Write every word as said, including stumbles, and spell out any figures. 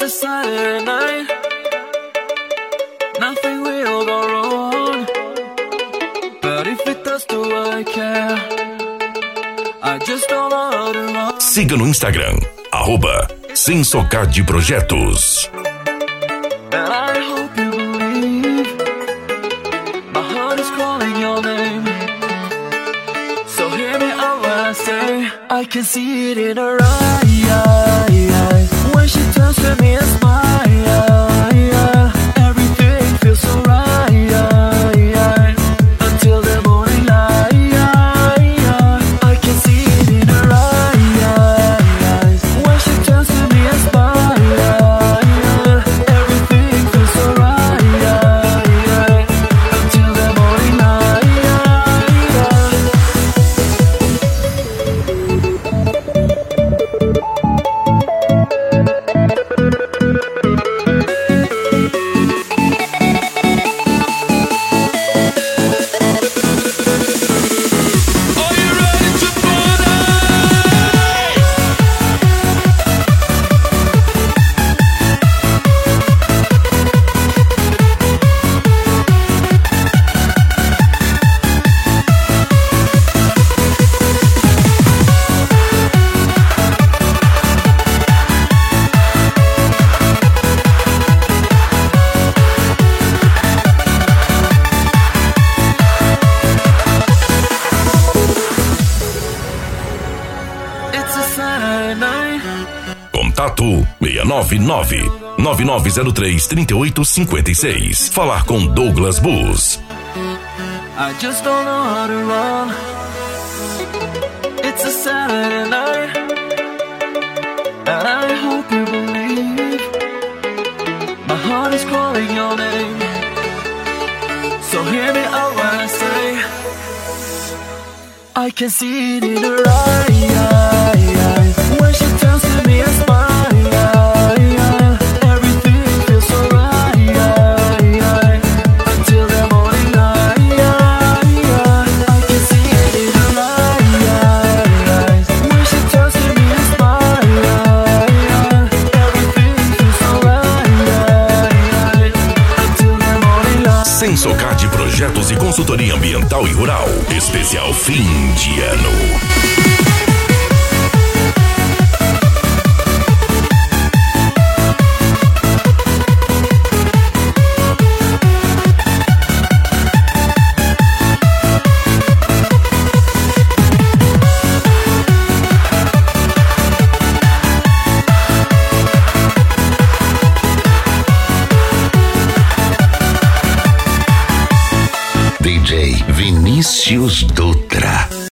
It's a Saturday night. Nothing will go wrong. But if it does, do I care? I just don't know how to run. Siga no Instagram, arroba Sensocard Projetos. And I hope you believe my heart is calling your name. So hear me out when I say I can see it in her eyes. When she turns to me and smiles, everything feels so right. Until the morning light, I can see it in her eyes. When she turns to me and smiles, everything feels so right. Until the morning light. Contato seis nove nove, nove nove zero três, três oito cinco seis. Falar com Douglas Bus. I just don't know how to run. It's a Saturday night, and I hope you believe my heart is calling your name. So hear me out when I say I can see it in her eyes. When she turns to me and smiles, everything feels so right. Until the morning light, I can see it in her eyes. When she turns to me and smiles, everything feels so right. Until the morning light. Sensocard Projetos e Consultoria Ambiental e Rural. Especial fim de ano. D J Vinícius Dutra.